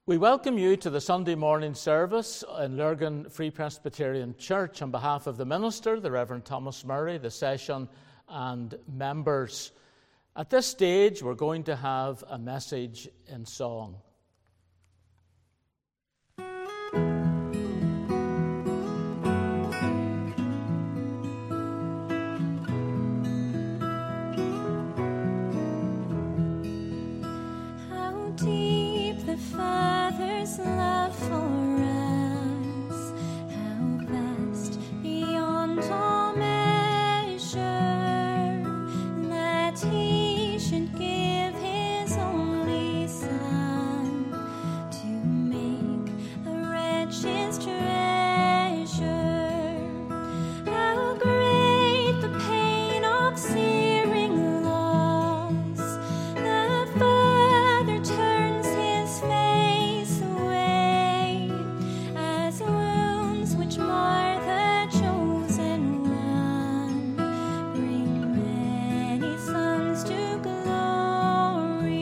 We welcome you to the Sunday morning service in Lurgan Free Presbyterian Church on behalf of the minister, the Reverend Thomas Murray, the session and members. At this stage, we're going to have a message in song. How deep the Father's love for us, how vast beyond all measure, that He should give His only Son to make a wretch's treasure. How great the pain of searing loss, the Father turns His face away, as wounds which mar the chosen one bring many sons to glory.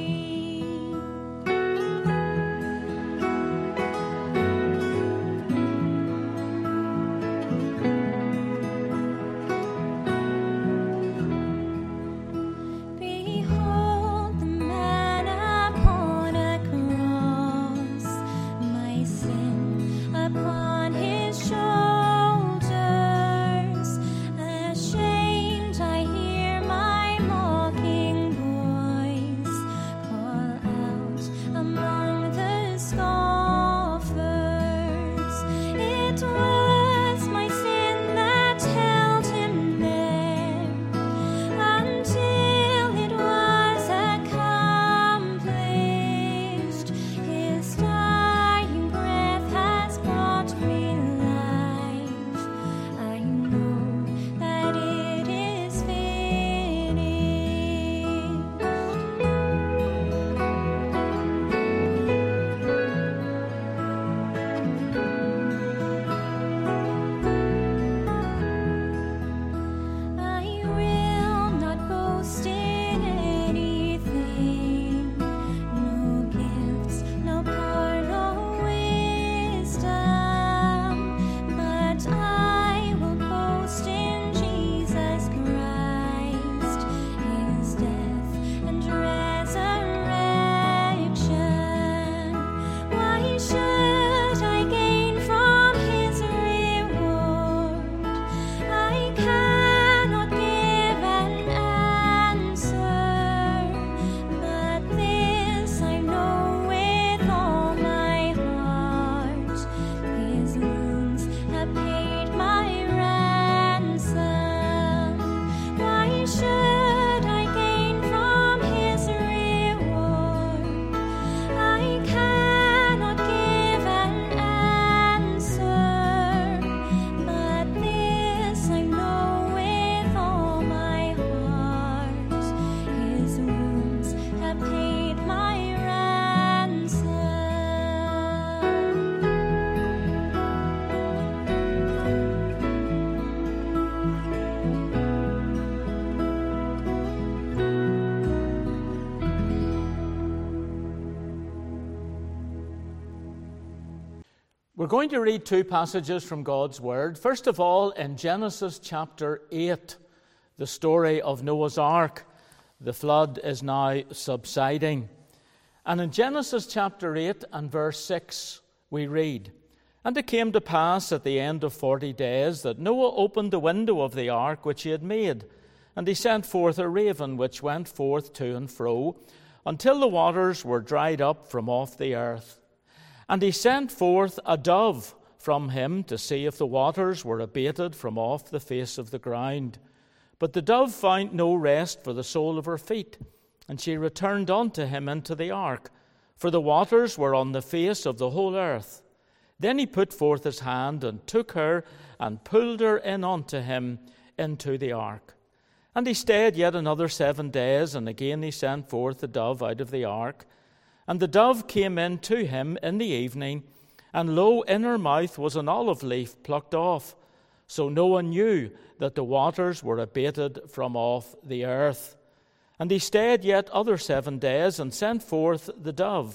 Behold the man upon a cross, my sin upon His shoulders. Ashamed, I hear my mocking voice call out among the scoffers. It was my sin that held Him there until it was accomplished. His dying breath has brought me life. I know that it is finished. I will not boast in anything, no gifts, no power, no wisdom, but I will boast in Jesus Christ, His death and resurrection. Why should I gain from His reward? I cannot give an answer, but this I know with all my heart: His wounds have paid my ransom. Why should I gain from His reward? I cannot give an answer, but this I know with all my heart: His wounds have paid my ransom. We're going to read two passages from God's Word. First of all, in Genesis chapter 8, the story of Noah's Ark. The flood is now subsiding. And in Genesis chapter 8 and verse 6, we read, "And it came to pass at the end of 40 days that Noah opened the window of the ark which he had made, and he sent forth a raven which went forth to and fro, until the waters were dried up from off the earth. And he sent forth a dove from him to see if the waters were abated from off the face of the ground. But the dove found no rest for the sole of her feet, and she returned unto him into the ark, for the waters were on the face of the whole earth. Then he put forth his hand and took her and pulled her in unto him into the ark. And he stayed yet another 7 days, and again he sent forth the dove out of the ark. And the dove came in to him in the evening, and lo, in her mouth was an olive leaf plucked off. So Noah knew that the waters were abated from off the earth. And he stayed yet other 7 days, and sent forth the dove,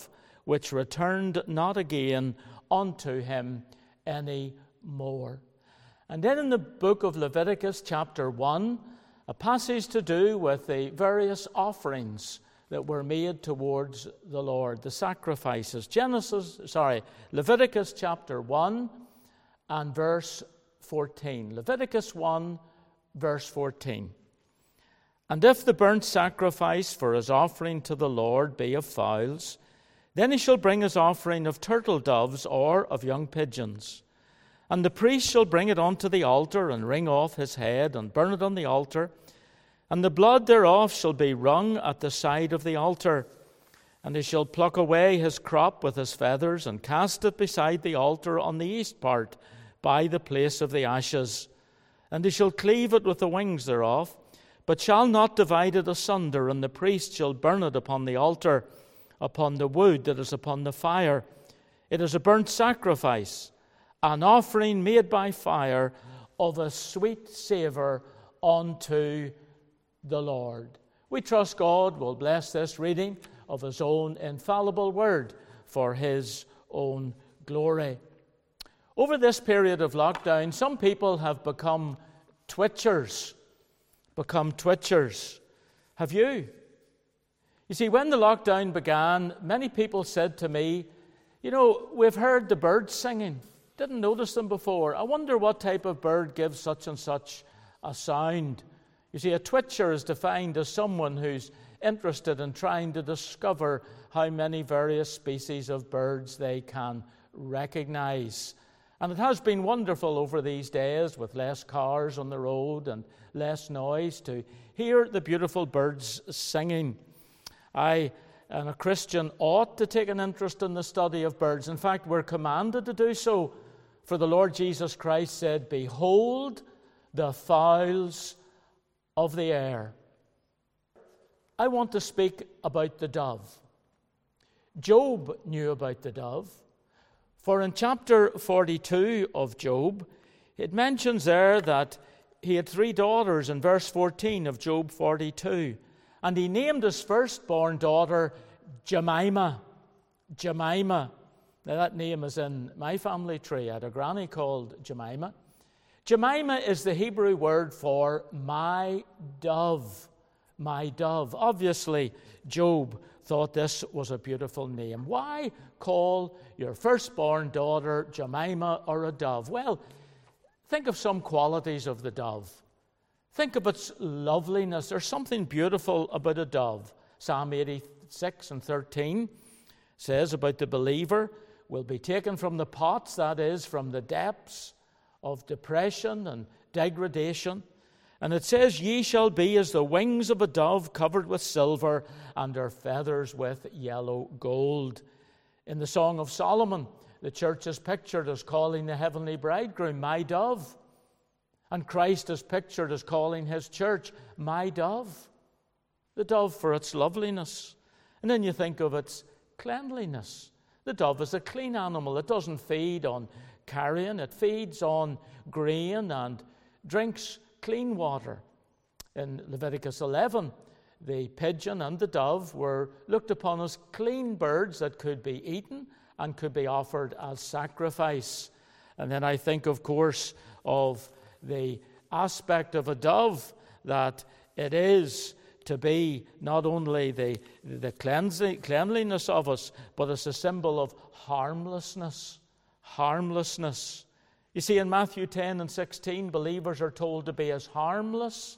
which returned not again unto him any more. And then in the book of Leviticus chapter 1, a passage to do with the various offerings that were made towards the Lord, the sacrifices. Leviticus chapter 1 and verse 14. Leviticus 1, verse 14. And if the burnt sacrifice for his offering to the Lord be of fowls, then he shall bring his offering of turtle doves or of young pigeons. And the priest shall bring it unto the altar, and wring off his head, and burn it on the altar. And the blood thereof shall be wrung at the side of the altar. And he shall pluck away his crop with his feathers, and cast it beside the altar on the east part, by the place of the ashes. And he shall cleave it with the wings thereof, but shall not divide it asunder. And the priest shall burn it upon the altar, upon the wood that is upon the fire. It is a burnt sacrifice, an offering made by fire, of a sweet savour unto the Lord. We trust God will bless this reading of his own infallible word for his own glory. Over this period of lockdown, some people have become twitchers. Have you? You see, when the lockdown began, many people said to me, we've heard the birds singing. Didn't notice them before. I wonder what type of bird gives such and such a sound. You see, a twitcher is defined as someone who's interested in trying to discover how many various species of birds they can recognize. And it has been wonderful over these days, with less cars on the road and less noise, to hear the beautiful birds singing. I, and a Christian, ought to take an interest in the study of birds. In fact, we're commanded to do so. For the Lord Jesus Christ said, "Behold the fowls of the air." I want to speak about the dove. Job knew about the dove. For in chapter 42 of Job, it mentions there that he had 3 daughters in verse 14 of Job 42. And he named his firstborn daughter Jemimah. Jemimah. Now that name is in my family tree. I had a granny called Jemimah. Jemimah is the Hebrew word for my dove. My dove. Obviously, Job thought this was a beautiful name. Why call your firstborn daughter Jemimah or a dove? Well, think of some qualities of the dove. Think of its loveliness. There's something beautiful about a dove. Psalm 86 and 13 says about the believer will be taken from the pots, that is, from the depths of depression and degradation. And it says, "Ye shall be as the wings of a dove covered with silver, and her feathers with yellow gold." In the Song of Solomon, the church is pictured as calling the heavenly bridegroom, "my dove." And Christ is pictured as calling his church, "my dove." The dove for its loveliness. And then you think of its cleanliness. The dove is a clean animal. It doesn't feed on carrion. It feeds on grain and drinks clean water. In Leviticus 11, the pigeon and the dove were looked upon as clean birds that could be eaten and could be offered as sacrifice. And then I think, of course, of the aspect of a dove, that it is to be not only the cleanliness of us, but it's a symbol of harmlessness. Harmlessness. You see, in Matthew 10 and 16, believers are told to be as harmless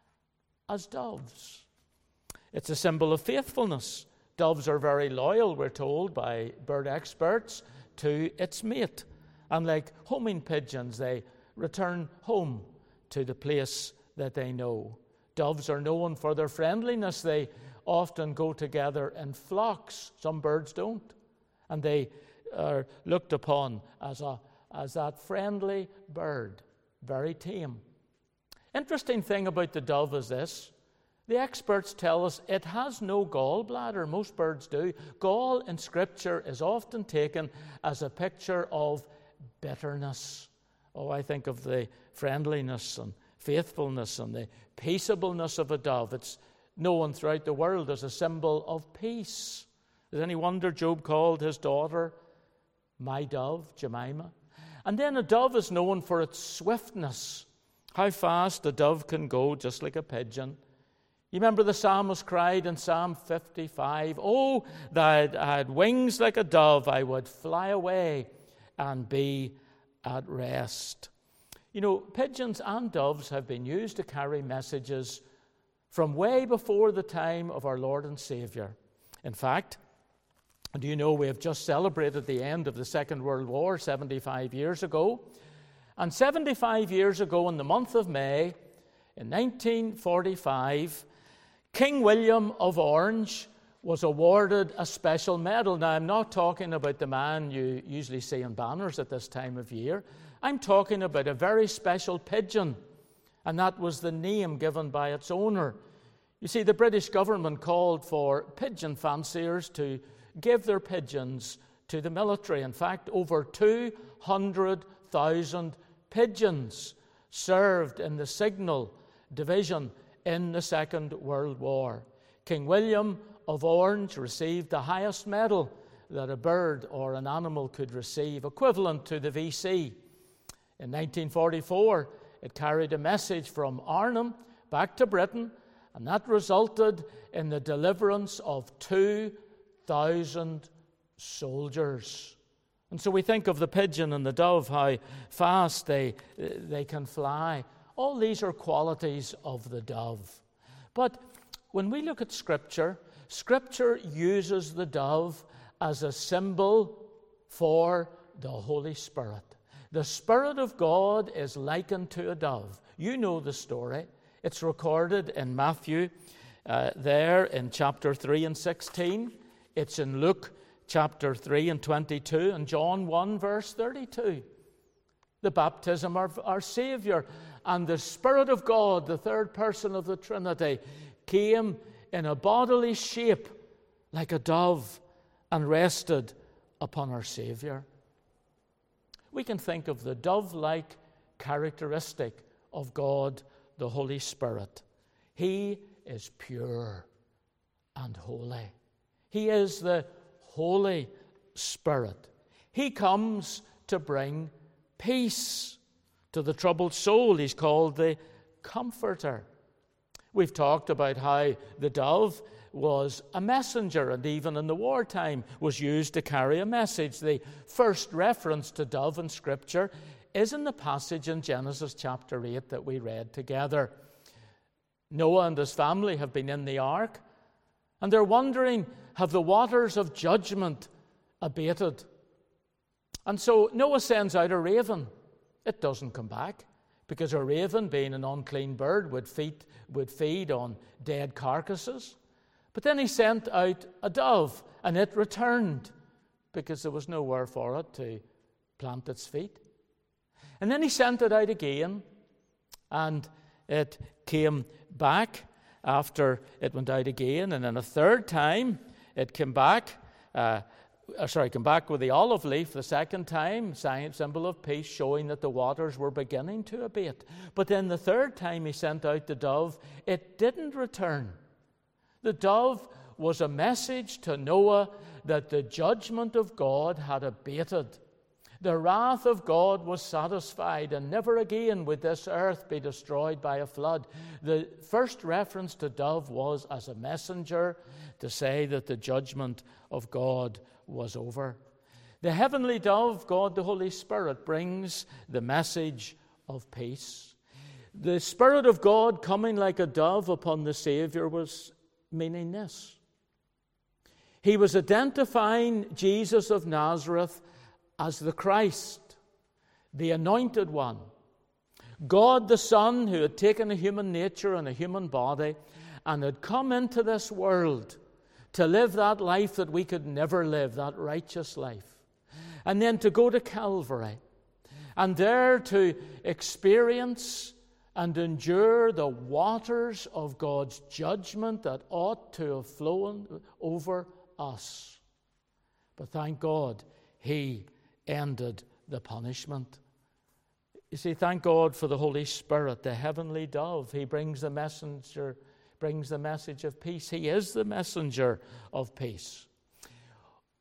as doves. It's a symbol of faithfulness. Doves are very loyal, we're told by bird experts, to its mate. And like homing pigeons, they return home to the place that they know. Doves are known for their friendliness. They often go together in flocks. Some birds don't. And they are looked upon as that friendly bird, very tame. Interesting thing about the dove is this. The experts tell us it has no gallbladder. Most birds do. Gall in Scripture is often taken as a picture of bitterness. Oh, I think of the friendliness and faithfulness and the peaceableness of a dove. It's known throughout the world as a symbol of peace. Is it any wonder Job called his daughter my dove, Jemima? And then a dove is known for its swiftness, how fast a dove can go, just like a pigeon. You remember the psalmist cried in Psalm 55, "Oh, that I had wings like a dove, I would fly away and be at rest." You know, pigeons and doves have been used to carry messages from way before the time of our Lord and Savior. In fact, do you know we have just celebrated the end of the Second World War 75 years ago? And 75 years ago, in the month of May, in 1945, King William of Orange was awarded a special medal. Now, I'm not talking about the man you usually see on banners at this time of year. I'm talking about a very special pigeon, and that was the name given by its owner. You see, the British government called for pigeon fanciers to give their pigeons to the military. In fact, over 200,000 pigeons served in the Signal Division in the Second World War. King William of Orange received the highest medal that a bird or an animal could receive, equivalent to the VC. In 1944, it carried a message from Arnhem back to Britain, and that resulted in the deliverance of 2,000 soldiers. And so we think of the pigeon and the dove, how fast they can fly. All these are qualities of the dove. But when we look at Scripture, Scripture uses the dove as a symbol for the Holy Spirit. The Spirit of God is likened to a dove. You know the story. It's recorded in Matthew there in chapter 3 and 16. It's in Luke chapter 3 and 22 and John 1 verse 32. The baptism of our Savior. And the Spirit of God, the third person of the Trinity, came in a bodily shape like a dove and rested upon our Savior. We can think of the dove-like characteristic of God, the Holy Spirit. He is pure and holy. He is the Holy Spirit. He comes to bring peace to the troubled soul. He's called the Comforter. We've talked about how the dove was a messenger, and even in the wartime was used to carry a message. The first reference to dove in Scripture is in the passage in Genesis chapter 8 that we read together. Noah and his family have been in the ark, and they're wondering, have the waters of judgment abated? And so Noah sends out a raven. It doesn't come back, because a raven, being an unclean bird, would feed on dead carcasses. But then he sent out a dove, and it returned, because there was nowhere for it to plant its feet. And then he sent it out again, and it came back after it went out again. And then a third time, it came back with the olive leaf the second time, symbol of peace, showing that the waters were beginning to abate. But then the third time he sent out the dove, it didn't return. The dove was a message to Noah that the judgment of God had abated. The wrath of God was satisfied, and never again would this earth be destroyed by a flood. The first reference to dove was as a messenger to say that the judgment of God was over. The heavenly dove, God the Holy Spirit, brings the message of peace. The Spirit of God coming like a dove upon the Savior was meaning this. He was identifying Jesus of Nazareth as the Christ, the Anointed One. God the Son, who had taken a human nature and a human body and had come into this world to live that life that we could never live, that righteous life. And then to go to Calvary and there to experience and endure the waters of God's judgment that ought to have flown over us. But thank God, He ended the punishment. You see, thank God for the Holy Spirit, the heavenly dove. He brings the message of peace. He is the messenger of peace.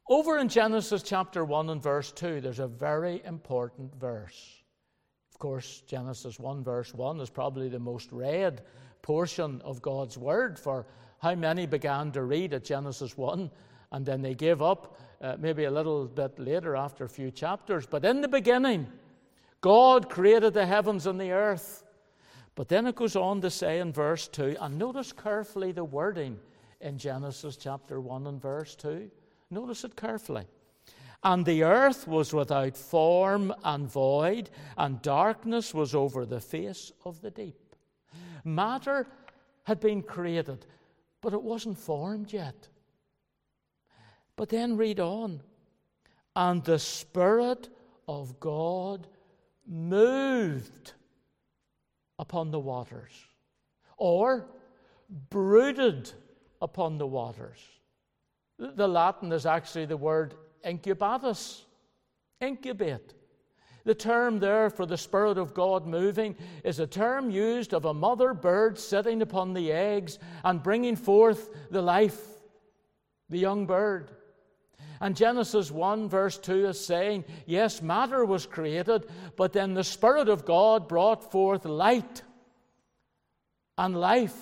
Over in Genesis chapter 1 and verse 2, there's a very important verse. Of course, Genesis 1 verse 1 is probably the most read portion of God's Word, for how many began to read at Genesis 1 and then they gave up maybe a little bit later after a few chapters. But in the beginning, God created the heavens and the earth. But then it goes on to say in verse 2, and notice carefully the wording in Genesis chapter 1 and verse 2. Notice it carefully. And the earth was without form and void, and darkness was over the face of the deep. Matter had been created, but it wasn't formed yet. But then read on. And the Spirit of God moved upon the waters, or brooded upon the waters. The Latin is actually the word incubatus, incubate. The term there for the Spirit of God moving is a term used of a mother bird sitting upon the eggs and bringing forth the life, the young bird. And Genesis 1 verse 2 is saying, yes, matter was created, but then the Spirit of God brought forth light and life.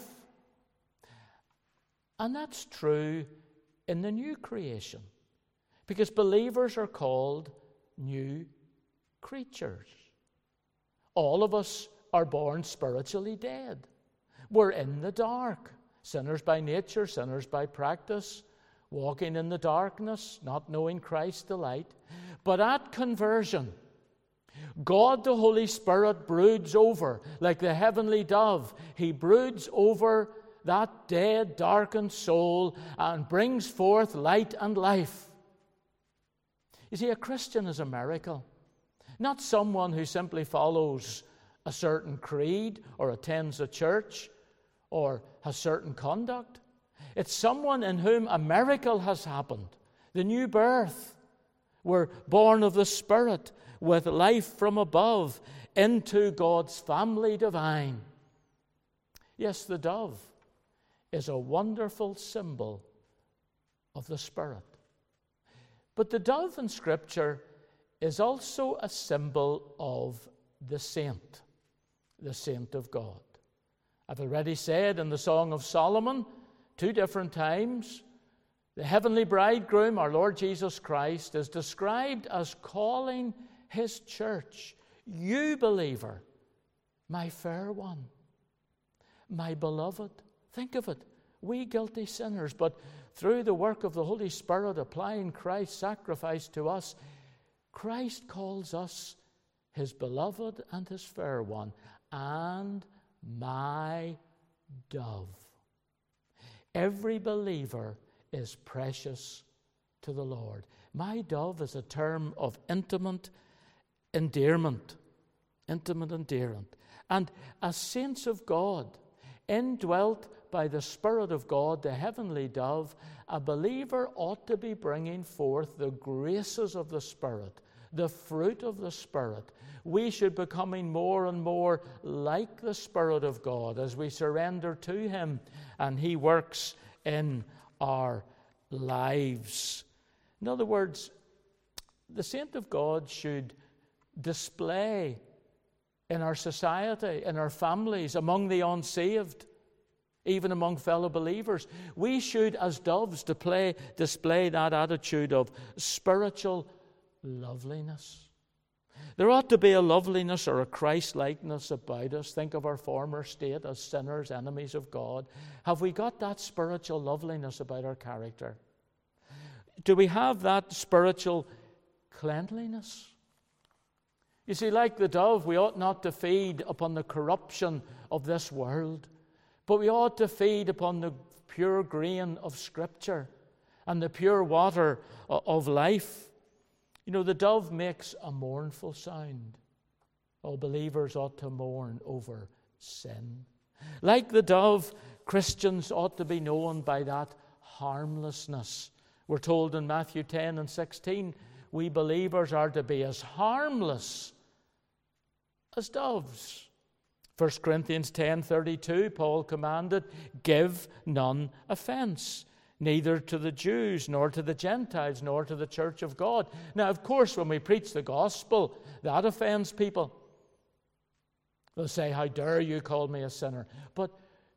And that's true in the new creation, because believers are called new creatures. All of us are born spiritually dead. We're in the dark, sinners by nature, sinners by practice, walking in the darkness, not knowing Christ the light. But at conversion, God the Holy Spirit broods over, like the heavenly dove, He broods over that dead, darkened soul and brings forth light and life. You see, a Christian is a miracle. Not someone who simply follows a certain creed or attends a church or has certain conduct. It's someone in whom a miracle has happened, the new birth. We're born of the Spirit with life from above into God's family divine. Yes, the dove is a wonderful symbol of the Spirit. But the dove in Scripture is also a symbol of the saint of God. I've already said in the Song of Solomon, 2 different times, the heavenly bridegroom, our Lord Jesus Christ, is described as calling His church, you believer, my fair one, my beloved. Think of it, we guilty sinners, but through the work of the Holy Spirit applying Christ's sacrifice to us, Christ calls us His beloved and His fair one, and my dove. Every believer is precious to the Lord. My dove is a term of intimate endearment. Intimate endearment. And as saints of God, indwelt by the Spirit of God, the heavenly dove, a believer ought to be bringing forth the graces of the Spirit, the fruit of the Spirit. We should be becoming more and more like the Spirit of God as we surrender to Him and He works in our lives. In other words, the saint of God should display in our society, in our families, among the unsaved, even among fellow believers. We should, as doves, display that attitude of spiritual loveliness. There ought to be a loveliness or a Christ-likeness about us. Think of our former state as sinners, enemies of God. Have we got that spiritual loveliness about our character? Do we have that spiritual cleanliness? You see, like the dove, we ought not to feed upon the corruption of this world, but we ought to feed upon the pure grain of Scripture and the pure water of life. You know, the dove makes a mournful sound. All believers ought to mourn over sin. Like the dove, Christians ought to be known by that harmlessness. We're told in Matthew 10 and 16, we believers are to be as harmless as doves. 1 Corinthians 10:32, Paul commanded, give none offense. neither to the Jews, nor to the Gentiles, nor to the church of God. Now, of course, when we preach the gospel, that offends people. They'll say, how dare you call me a sinner? But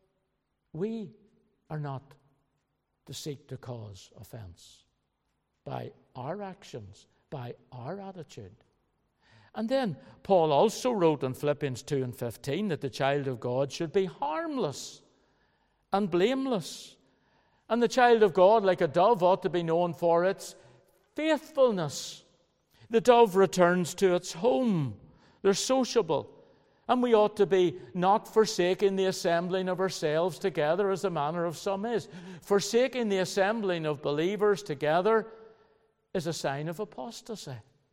we are not to seek to cause offense by our actions, by our attitude. And then Paul also wrote in Philippians 2 and 15 that the child of God should be harmless and blameless. And the child of God, like a dove, ought to be known for its faithfulness. The dove returns to its home. They're sociable. And we ought to be not forsaking the assembling of ourselves together, as the manner of some is. Forsaking the assembling of believers together is a sign of apostasy.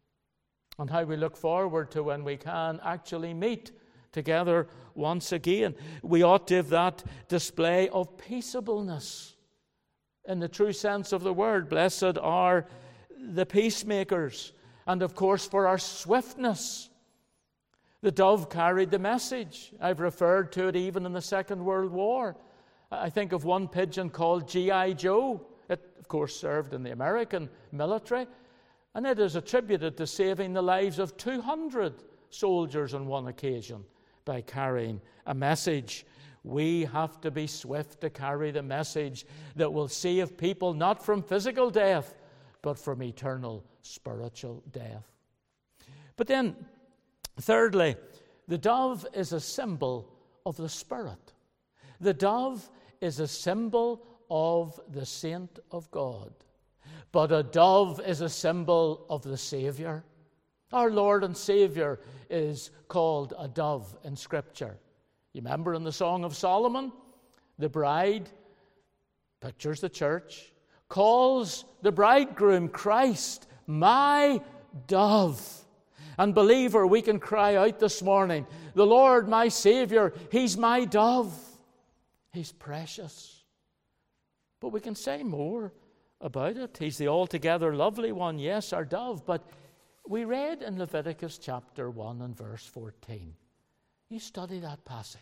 And how we look forward to when we can actually meet together once again. We ought to have that display of peaceableness in the true sense of the word. Blessed are the peacemakers. And of course, for our swiftness. The dove carried the message. I've referred to it even in the Second World War. I think of one pigeon called G.I. Joe. It, of course, served in the American military. And it is attributed to saving the lives of 200 soldiers on one occasion by carrying a message. We have to be swift to carry the message that will save people not from physical death, but from eternal spiritual death. But then, thirdly, the dove is a symbol of the Spirit. The dove is a symbol of the saint of God. But a dove is a symbol of the Savior. Our Lord and Savior is called a dove in Scripture. You remember in the Song of Solomon, the bride, pictures the church, calls the bridegroom Christ, my dove. And believer, we can cry out this morning, the Lord, my Savior, He's my dove. He's precious. But we can say more about it. He's the altogether lovely one, yes, our dove. But we read in Leviticus chapter 1 and verse 14. You study that passage.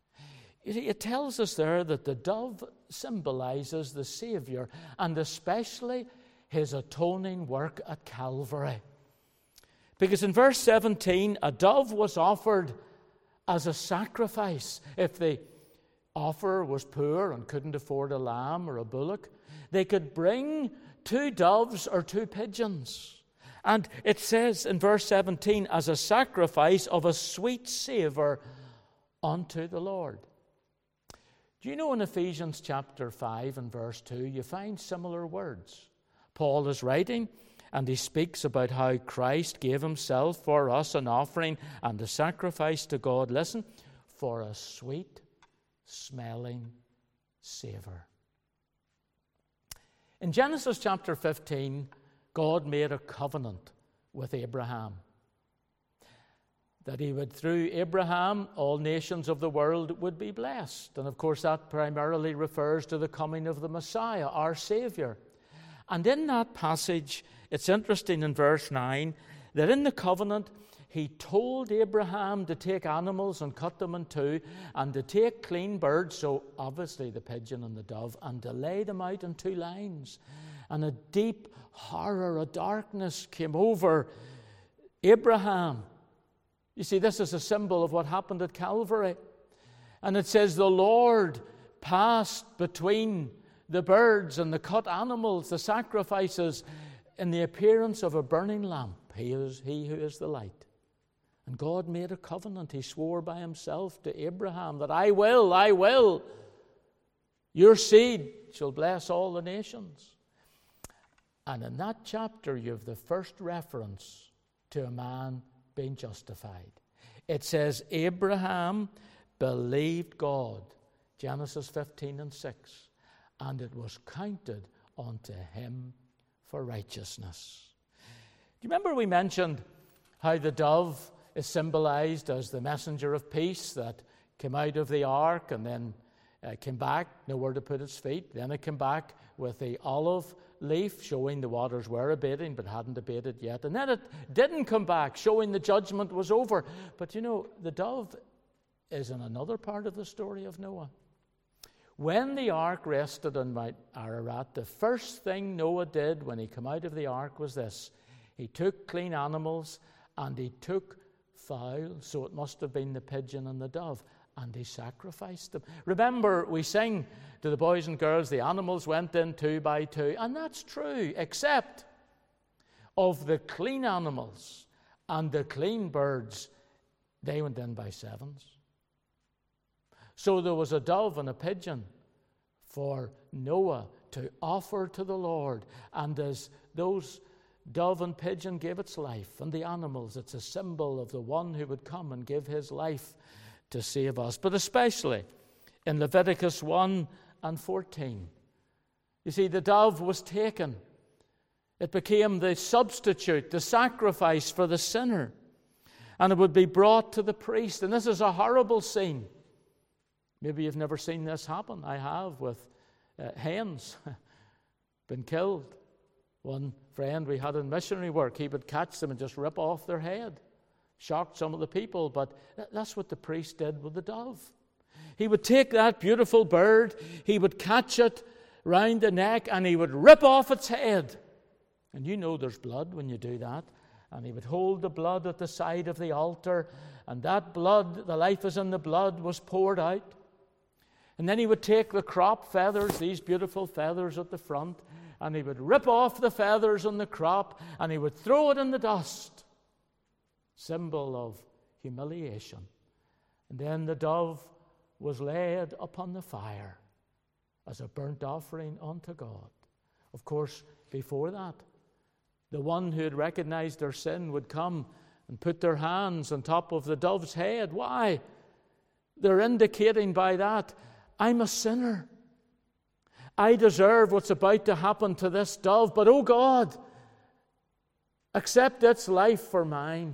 It tells us there that the dove symbolizes the Savior, and especially His atoning work at Calvary. Because in verse 17, a dove was offered as a sacrifice. If the offerer was poor and couldn't afford a lamb or a bullock, they could bring 2 doves or 2 pigeons. And it says in verse 17, as a sacrifice of a sweet savour unto the Lord. Do you know in Ephesians chapter 5 and verse 2, you find similar words? Paul is writing, and he speaks about how Christ gave Himself for us an offering and a sacrifice to God, listen, for a sweet smelling savour. In Genesis chapter 15, God made a covenant with Abraham. That He would, through Abraham, all nations of the world would be blessed. And of course that primarily refers to the coming of the Messiah, our Saviour. And in that passage, it's interesting in verse 9, that in the covenant, He told Abraham to take animals and cut them in 2, and to take clean birds, so obviously the pigeon and the dove, and to lay them out in 2 lines. And a deep horror, a darkness came over Abraham. You see, this is a symbol of what happened at Calvary. And it says, the Lord passed between the birds and the cut animals, the sacrifices, in the appearance of a burning lamp. He who is the light. And God made a covenant. He swore by Himself to Abraham that I will, your seed shall bless all the nations. And in that chapter, you have the first reference to a man being justified. It says, Abraham believed God, Genesis 15 and 6, and it was counted unto him for righteousness. Do you remember we mentioned how the dove is symbolized as the messenger of peace that came out of the ark and then came back, nowhere to put its feet. Then it came back with the olive leaf, showing the waters were abating, but hadn't abated yet. And then it didn't come back, showing the judgment was over. But you know, the dove is in another part of the story of Noah. When the ark rested on Mount Ararat, the first thing Noah did when he came out of the ark was this. He took clean animals and he took fowl, so it must have been the pigeon and the dove, and he sacrificed them. Remember, we sing to the boys and girls, the animals went in 2 by 2, and that's true, except of the clean animals and the clean birds, they went in by 7s. So there was a dove and a pigeon for Noah to offer to the Lord. And as those dove and pigeon gave its life, and the animals, it's a symbol of the one who would come and give his life to save us. But especially in Leviticus 1 and 14. You see, the dove was taken. It became the substitute, the sacrifice for the sinner. And it would be brought to the priest. And this is a horrible scene. Maybe you've never seen this happen. I have, with hens been killed. One friend we had in missionary work, he would catch them and just rip off their head. Shocked some of the people, but that's what the priest did with the dove. He would take that beautiful bird, he would catch it round the neck, and he would rip off its head. And you know there's blood when you do that. And he would hold the blood at the side of the altar, and that blood, the life is in the blood, was poured out. And then he would take the crop feathers, these beautiful feathers at the front, and he would rip off the feathers on the crop, and he would throw it in the dust. Symbol of humiliation. And then the dove was laid upon the fire as a burnt offering unto God. Of course, before that, the one who had recognized their sin would come and put their hands on top of the dove's head. Why? They're indicating by that, I'm a sinner. I deserve what's about to happen to this dove, but oh God, accept its life for mine.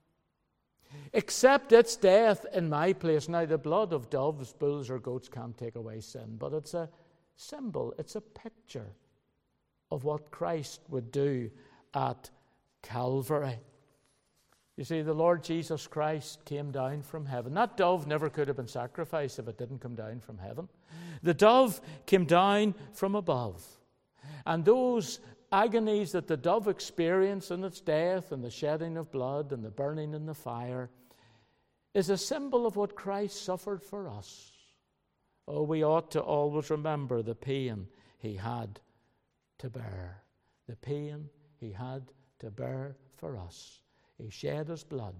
Accept its death in my place. Now, the blood of doves, bulls, or goats can't take away sin, but it's a symbol, it's a picture of what Christ would do at Calvary. You see, the Lord Jesus Christ came down from heaven. That dove never could have been sacrificed if it didn't come down from heaven. The dove came down from above. And those agonies that the dove experienced in its death and the shedding of blood and the burning in the fire is a symbol of what Christ suffered for us. Oh, we ought to always remember the pain he had to bear. The pain he had to bear for us. He shed his blood.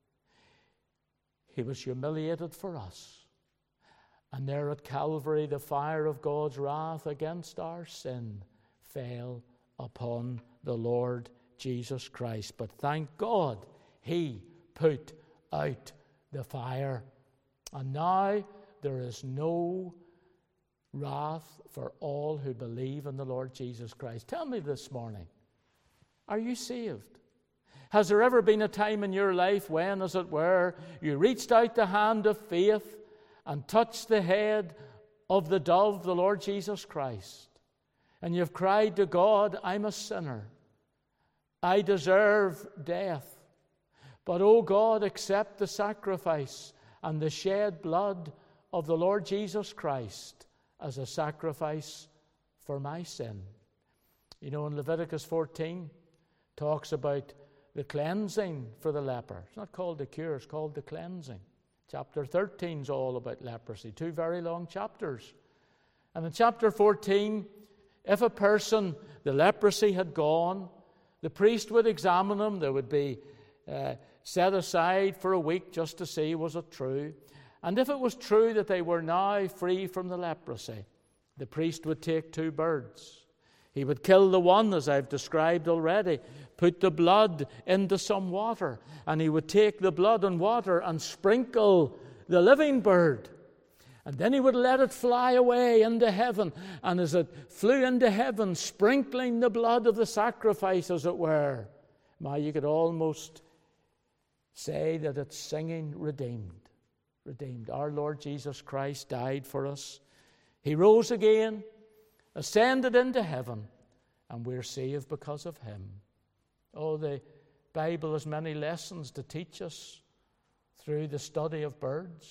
He was humiliated for us. And there at Calvary, the fire of God's wrath against our sin fell upon the Lord Jesus Christ. But thank God, he put out the fire. And now there is no wrath for all who believe in the Lord Jesus Christ. Tell me this morning, are you saved? Has there ever been a time in your life when, as it were, you reached out the hand of faith and touched the head of the dove, the Lord Jesus Christ, and you've cried to God, I'm a sinner. I deserve death. But, oh God, accept the sacrifice and the shed blood of the Lord Jesus Christ as a sacrifice for my sin. You know, in Leviticus 14, talks about the cleansing for the leper. It's not called the cure, it's called the cleansing. Chapter 13 is all about leprosy, 2 very long chapters. And in chapter 14, if a person, the leprosy had gone, the priest would examine them. They would be set aside for a week just to see, was it true? And if it was true that they were now free from the leprosy, the priest would take 2 birds. He would kill the one, as I've described already, put the blood into some water, and he would take the blood and water and sprinkle the living bird. And then he would let it fly away into heaven. And as it flew into heaven, sprinkling the blood of the sacrifice, as it were, you could almost say that it's singing redeemed. Redeemed. Our Lord Jesus Christ died for us. He rose again, ascended into heaven, and we're saved because of him. Oh, the Bible has many lessons to teach us through the study of birds.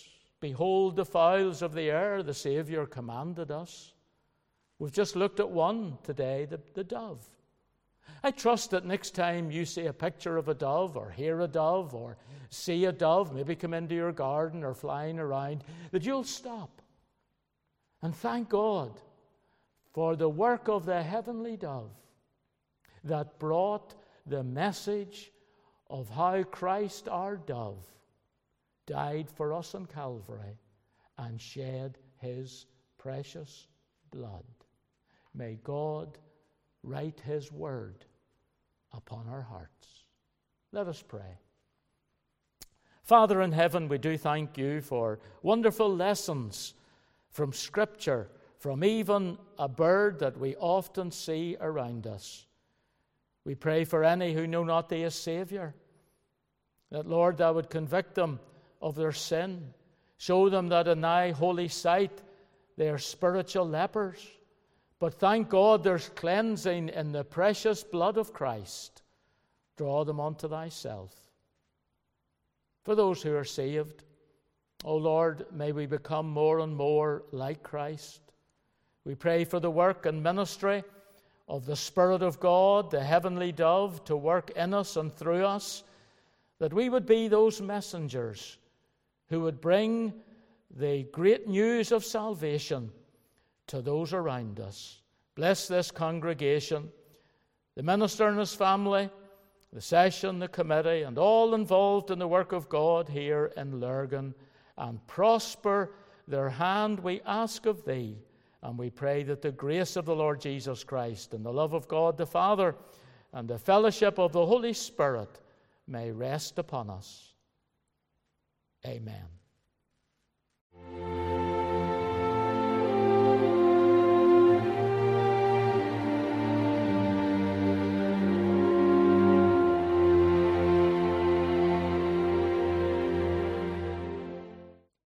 Behold the fowls of the air, the Saviour commanded us. We've just looked at one today, the dove. I trust that next time you see a picture of a dove, or hear a dove, or see a dove, maybe come into your garden or flying around, that you'll stop and thank God for the work of the heavenly dove that brought the message of how Christ, our dove, died for us on Calvary and shed his precious blood. May God write his word upon our hearts. Let us pray. Father in heaven, we do thank you for wonderful lessons from Scripture, from even a bird that we often see around us. We pray for any who know not thee as Saviour, that, Lord, thou would convict them of their sin, show them that in thy holy sight they are spiritual lepers. But thank God there's cleansing in the precious blood of Christ. Draw them unto thyself. For those who are saved, O Lord, may we become more and more like Christ. We pray for the work and ministry of the Spirit of God, the heavenly dove, to work in us and through us, that we would be those messengers who would bring the great news of salvation to those around us. Bless this congregation, the minister and his family, the session, the committee, and all involved in the work of God here in Lurgan, and prosper their hand, we ask of thee. And we pray that the grace of the Lord Jesus Christ and the love of God the Father and the fellowship of the Holy Spirit may rest upon us. Amen.